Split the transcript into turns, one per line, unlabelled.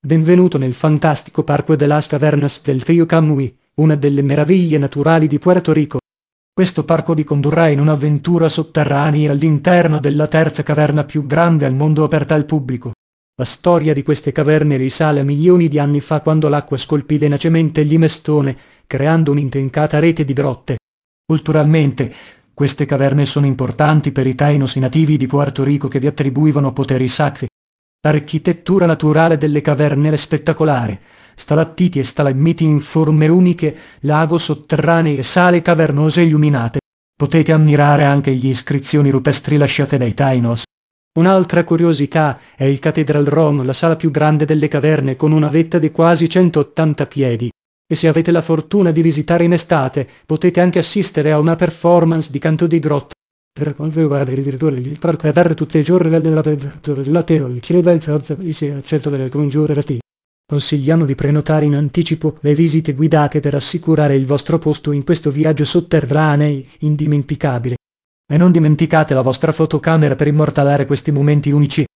Benvenuto nel fantastico Parque de las Cavernas del Rio Camui, una delle meraviglie naturali di Puerto Rico. Questo parco vi condurrà in un'avventura sotterranea all'interno della terza caverna più grande al mondo aperta al pubblico. La storia di queste caverne risale a milioni di anni fa, quando l'acqua scolpì tenacemente gli mestone, creando un'intrincata rete di grotte. Culturalmente, queste caverne sono importanti per i Tainos, i nativi di Puerto Rico, che vi attribuivano poteri sacri. L'architettura naturale delle caverne è spettacolare. Stalattiti e stalagmiti in forme uniche, lago sotterranei e sale cavernose illuminate. Potete ammirare anche gli iscrizioni rupestri lasciate dai Tainos. Un'altra curiosità è il Cathedral Room, la sala più grande delle caverne, con una vetta di quasi 180 piedi. E se avete la fortuna di visitare in estate, potete anche assistere a una performance di canto di grotta. Il parco è aperto tutti i giorni Consigliamo di prenotare in anticipo le visite guidate per assicurare il vostro posto in questo viaggio sotterraneo indimenticabile. E non dimenticate la vostra fotocamera per immortalare questi momenti unici.